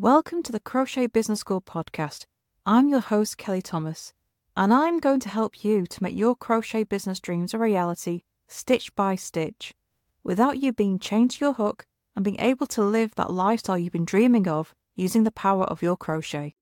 Welcome to the Crochet Business School podcast. I'm your host, Kelly Thomas, and I'm going to help you to make your crochet business dreams a reality, stitch by stitch, without you being chained to your hook and being able to live that lifestyle you've been dreaming of using the power of your crochet.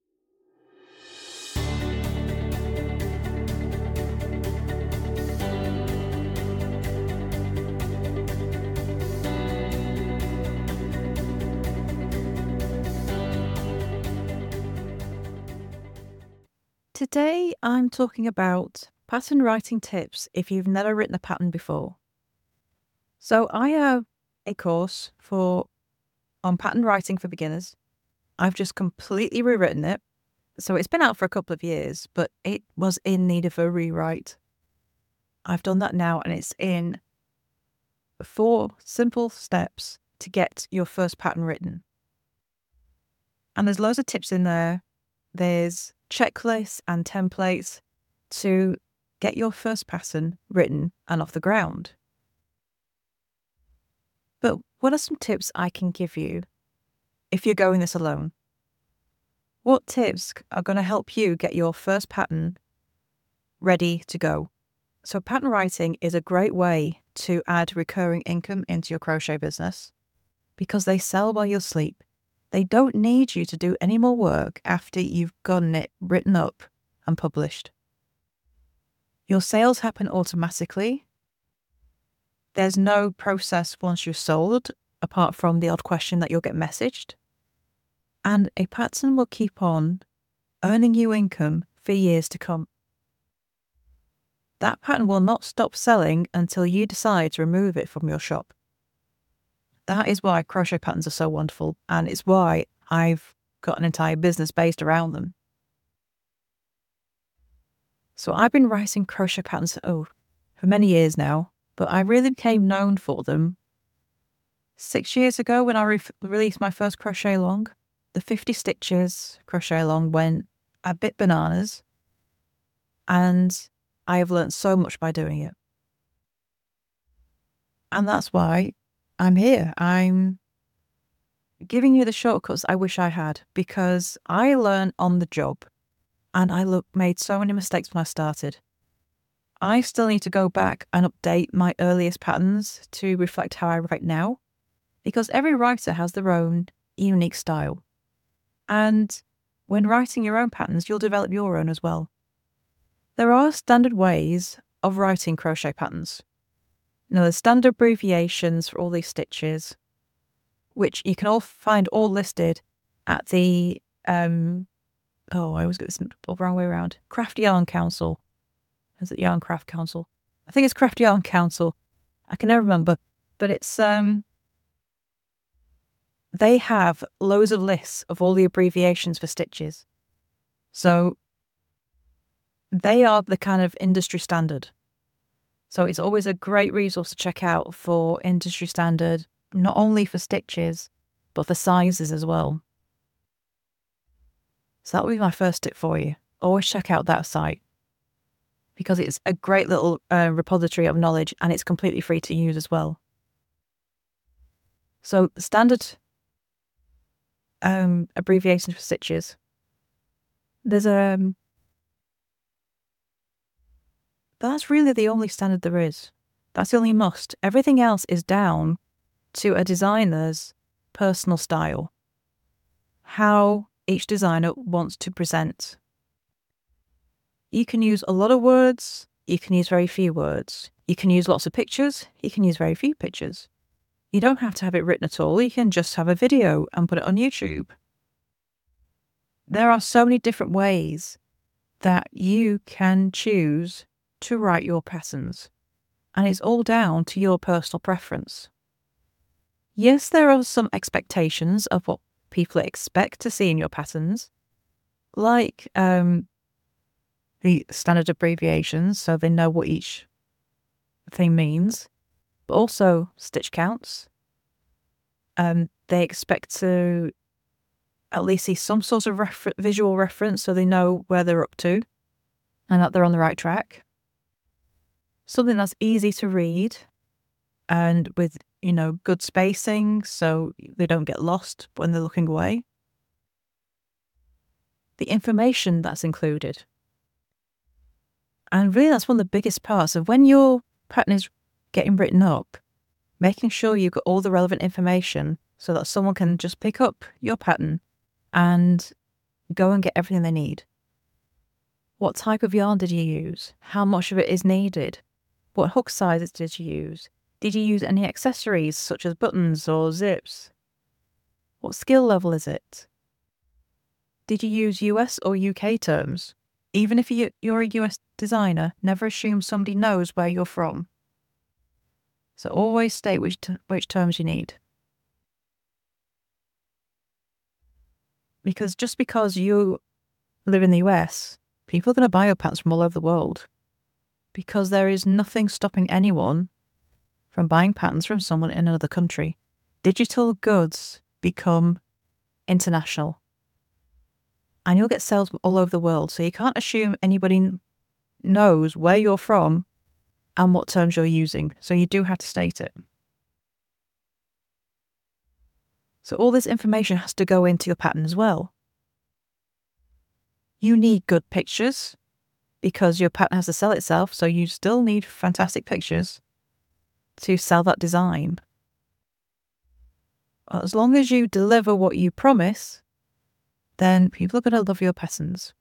Today I'm talking about pattern writing tips if you've never written a pattern before. So I have a course on pattern writing for beginners. I've just completely rewritten it. So it's been out for a couple of years, but it was in need of a rewrite. I've done that now, and it's in 4 simple steps to get your first pattern written. And there's loads of tips in there. There's checklists and templates to get your first pattern written and off the ground. But what are some tips I can give you if you're going this alone? What tips are going to help you get your first pattern ready to go? So pattern writing is a great way to add recurring income into your crochet business because they sell while you sleep. They don't need you to do any more work after you've gotten it written up and published. Your sales happen automatically. There's no process once you're sold, apart from the odd question that you'll get messaged. And a pattern will keep on earning you income for years to come. That pattern will not stop selling until you decide to remove it from your shop. That is why crochet patterns are so wonderful, and it's why I've got an entire business based around them. So I've been writing crochet patterns for many years now, but I really became known for them 6 years ago when I released my first crochet along. The 50 stitches crochet along went a bit bananas, and I have learned so much by doing it. And that's why I'm here. I'm giving you the shortcuts I wish I had, because I learned on the job and I made so many mistakes when I started. I still need to go back and update my earliest patterns to reflect how I write now, because every writer has their own unique style. And when writing your own patterns, you'll develop your own as well. There are standard ways of writing crochet patterns. There's standard abbreviations for all these stitches, which you can all find all listed at the, I always get this all the wrong way around, Craft Yarn Council. Is it Yarn Craft Council? I think it's Craft Yarn Council. I can never remember. But it's, they have loads of lists of all the abbreviations for stitches. So they are the kind of industry standard. So it's always a great resource to check out for industry standard, not only for stitches, but for sizes as well. So that would be my first tip for you. Always check out that site, because it's a great little repository of knowledge, and it's completely free to use as well. So the standard abbreviations for stitches. There's that's really the only standard there is. That's the only must. Everything else is down to a designer's personal style, how each designer wants to present. You can use a lot of words, you can use very few words. You can use lots of pictures, you can use very few pictures. You don't have to have it written at all, you can just have a video and put it on YouTube. There are so many different ways that you can choose to write your patterns, and it's all down to your personal preference. Yes, there are some expectations of what people expect to see in your patterns, like the standard abbreviations, so they know what each thing means, but also stitch counts. They expect to at least see some sort of visual reference so they know where they're up to and that they're on the right track. Something that's easy to read and with, good spacing so they don't get lost when they're looking away. the information that's included. And really, that's one of the biggest parts of when your pattern is getting written up, making sure you've got all the relevant information so that someone can just pick up your pattern and go and get everything they need. What type of yarn did you use? How much of it is needed? What hook sizes did you use? Did you use any accessories such as buttons or zips? What skill level is it? Did you use US or UK terms? Even if you're a US designer, never assume somebody knows where you're from. So always state which terms you need. Because just because you live in the US, people are going to buy your patterns from all over the world. Because there is nothing stopping anyone from buying patterns from someone in another country. Digital goods become international. And you'll get sales from all over the world. So you can't assume anybody knows where you're from and what terms you're using. So you do have to state it. So all this information has to go into your pattern as well. You need good pictures because your pattern has to sell itself. So you still need fantastic pictures to sell that design. As long as you deliver what you promise, then people are going to love your patterns.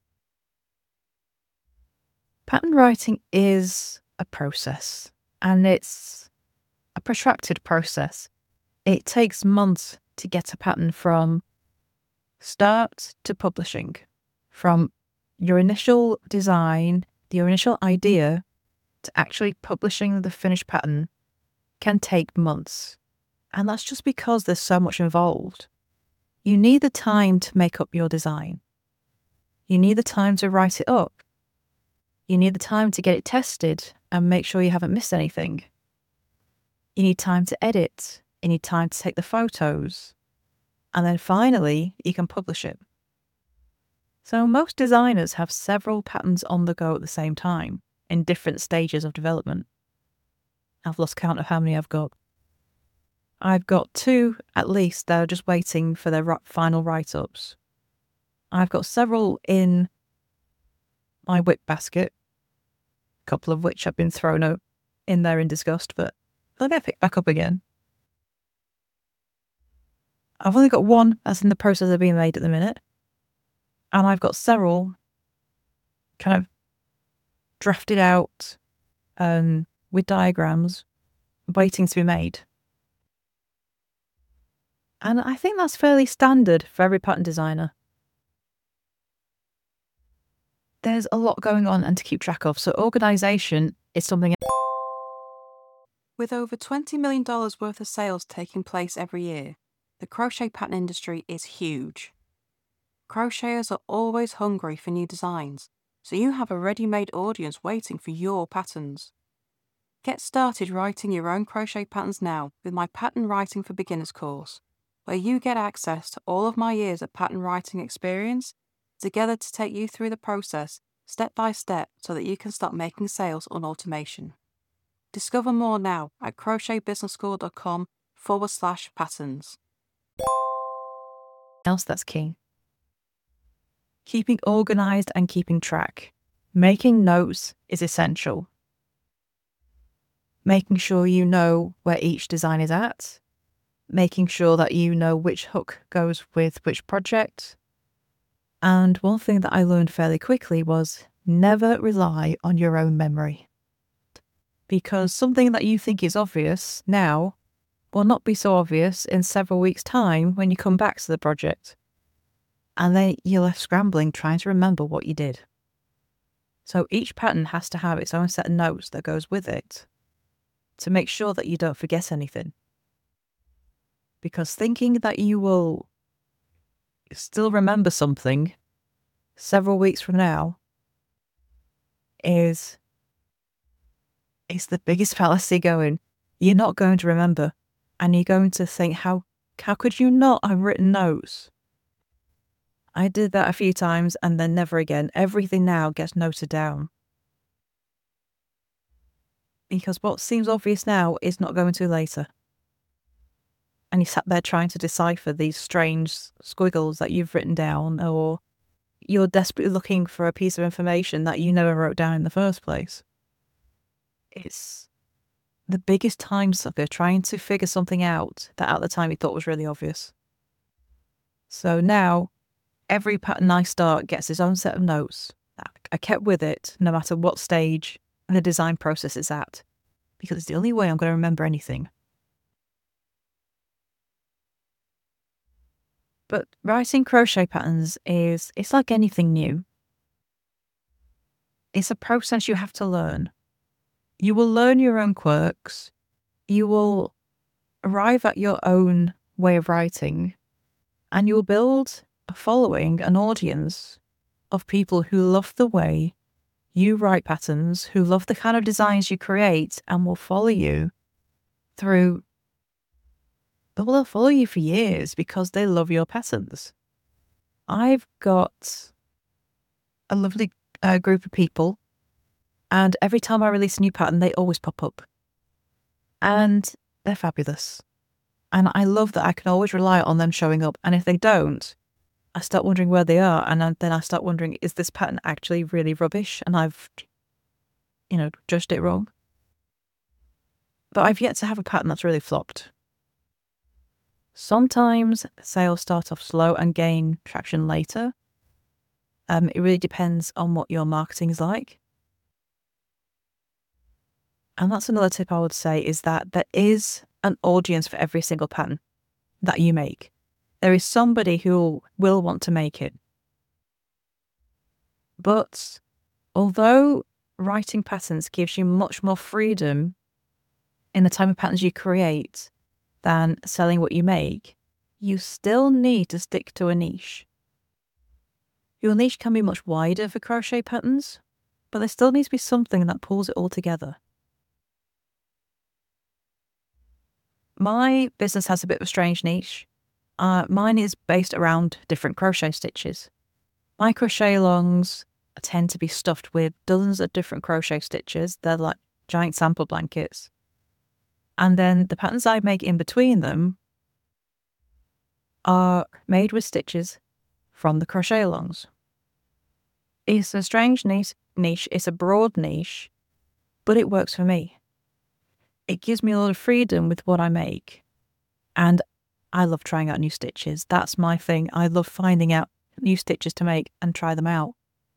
Pattern writing is a process, and it's a protracted process. It takes months to get a pattern from start to publishing. From your initial design, your initial idea, to actually publishing the finished pattern can take months. And that's just because there's so much involved. You need the time to make up your design. You need the time to write it up. You need the time to get it tested and make sure you haven't missed anything. You need time to edit. You need time to take the photos. And then finally, you can publish it. So most designers have several patterns on the go at the same time in different stages of development. I've lost count of how many I've got. I've got 2 at least that are just waiting for their final write-ups. I've got several in my whip basket, a couple of which have been thrown out in there in disgust, but they'll get picked back up again. I've only got 1 that's in the process of being made at the minute, and I've got several kind of drafted out with diagrams waiting to be made. And I think that's fairly standard for every pattern designer. There's a lot going on and to keep track of, so organisation is something. With over $20 million worth of sales taking place every year, the crochet pattern industry is huge. Crocheters are always hungry for new designs, so you have a ready-made audience waiting for your patterns. Get started writing your own crochet patterns now with my Pattern Writing for Beginners course, where you get access to all of my years of pattern writing experience, together to take you through the process step by step so that you can start making sales on automation. Discover more now at crochetbusinessschool.com/patterns. Else that's key. Keeping organised and keeping track. Making notes is essential. Making sure you know where each design is at. Making sure that you know which hook goes with which project. And one thing that I learned fairly quickly was never rely on your own memory. Because something that you think is obvious now will not be so obvious in several weeks' time when you come back to the project. And then you're left scrambling trying to remember what you did. So each pattern has to have its own set of notes that goes with it to make sure that you don't forget anything. Because thinking that you will still remember something several weeks from now is the biggest fallacy going. You're not going to remember, and you're going to think, how could you not have written notes? I did that a few times and then never again. Everything now gets noted down. Because what seems obvious now is not going to later. And you sat there trying to decipher these strange squiggles that you've written down, or you're desperately looking for a piece of information that you never wrote down in the first place. It's the biggest time sucker trying to figure something out that at the time you thought was really obvious. So now, every pattern I start gets its own set of notes that I kept with it no matter what stage the design process is at, because it's the only way I'm going to remember anything. But writing crochet patterns it's like anything new. It's a process you have to learn. You will learn your own quirks. You will arrive at your own way of writing, and you will build a following, an audience of people who love the way you write patterns, who love the kind of designs you create, and will follow you through. They'll follow you for years because they love your patterns. I've got a lovely group of people, and every time I release a new pattern, they always pop up. And they're fabulous. And I love that I can always rely on them showing up. And if they don't, I start wondering where they are. And then I start wondering, is this pattern actually really rubbish? And I've, judged it wrong. But I've yet to have a pattern that's really flopped. Sometimes sales start off slow and gain traction later. It really depends on what your marketing is like. And that's another tip I would say, is that there is an audience for every single pattern that you make. There is somebody who will want to make it. But although writing patterns gives you much more freedom in the type of patterns you create than selling what you make, you still need to stick to a niche. Your niche can be much wider for crochet patterns, but there still needs to be something that pulls it all together. My business has a bit of a strange niche. Mine is based around different crochet stitches. My crochet alongs tend to be stuffed with dozens of different crochet stitches. They're like giant sample blankets. And then the patterns I make in between them are made with stitches from the crochet alongs. It's a strange niche. It's a broad niche, but it works for me. It gives me a lot of freedom with what I make. And I love trying out new stitches. That's my thing. I love finding out new stitches to make and try them out.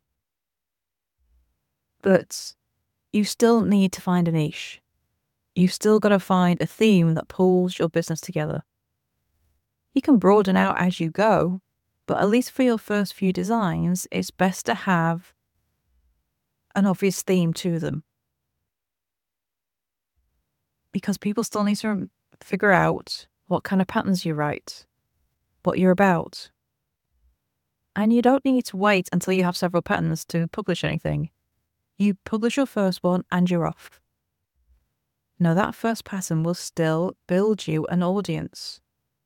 But you still need to find a niche. You've still got to find a theme that pulls your business together. You can broaden out as you go, but at least for your first few designs, it's best to have an obvious theme to them. Because people still need to figure out what kind of patterns you write, what you're about. And you don't need to wait until you have several patterns to publish anything. You publish your first one and you're off. Now that first pattern will still build you an audience.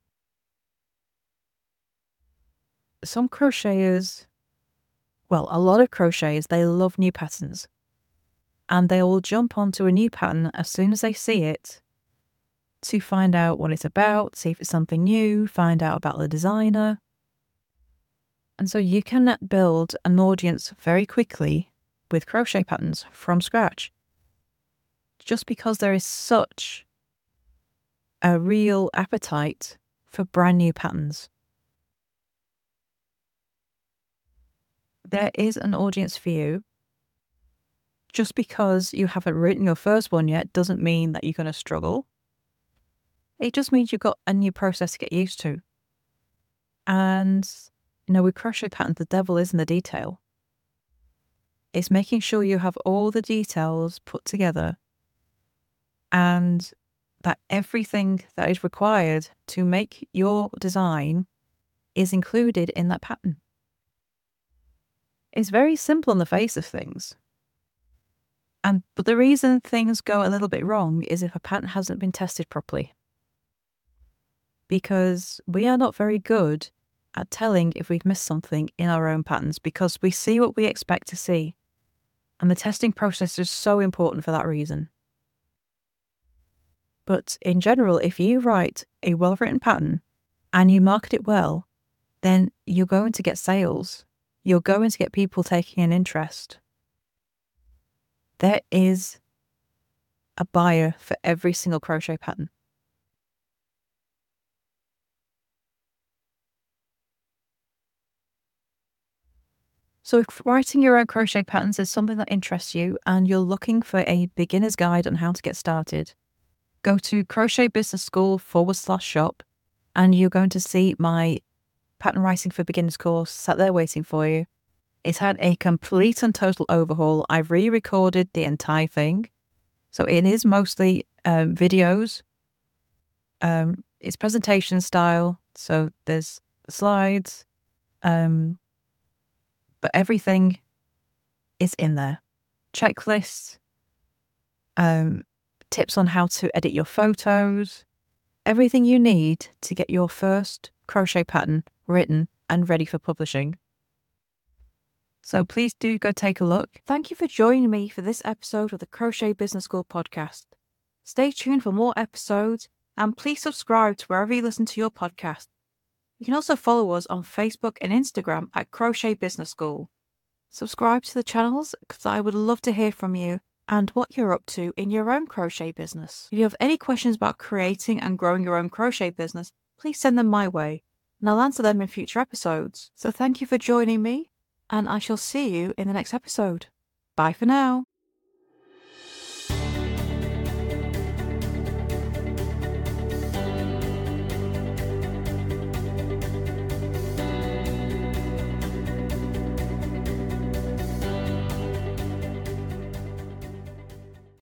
Some crocheters, a lot of crocheters, they love new patterns. And they will jump onto a new pattern as soon as they see it to find out what it's about, see if it's something new, find out about the designer. And so you can build an audience very quickly with crochet patterns from scratch. Just because there is such a real appetite for brand new patterns. There is an audience for you. Just because you haven't written your first one yet doesn't mean that you're going to struggle. It just means you've got a new process to get used to. And, with crochet patterns, the devil is in the detail. It's making sure you have all the details put together and that everything that is required to make your design is included in that pattern. It's very simple on the face of things. But the reason things go a little bit wrong is if a pattern hasn't been tested properly. Because we are not very good at telling if we've missed something in our own patterns, because we see what we expect to see. And the testing process is so important for that reason. But in general, if you write a well-written pattern and you market it well, then you're going to get sales. you're going to get people taking an interest. There is a buyer for every single crochet pattern. So if writing your own crochet patterns is something that interests you and you're looking for a beginner's guide on how to get started, go to Crochet Business School /shop and you're going to see my Pattern Writing for Beginners course sat there waiting for you. It's had a complete and total overhaul. I've re-recorded the entire thing. So it is mostly videos. It's presentation style. So there's the slides. But everything is in there. Checklists, tips on how to edit your photos, everything you need to get your first crochet pattern written and ready for publishing. So please do go take a look. Thank you for joining me for this episode of the Crochet Business School podcast. Stay tuned for more episodes and please subscribe to wherever you listen to your podcast. You can also follow us on Facebook and Instagram at Crochet Business School. Subscribe to the channels because I would love to hear from you and what you're up to in your own crochet business. If you have any questions about creating and growing your own crochet business, please send them my way and I'll answer them in future episodes. So thank you for joining me and I shall see you in the next episode. Bye for now.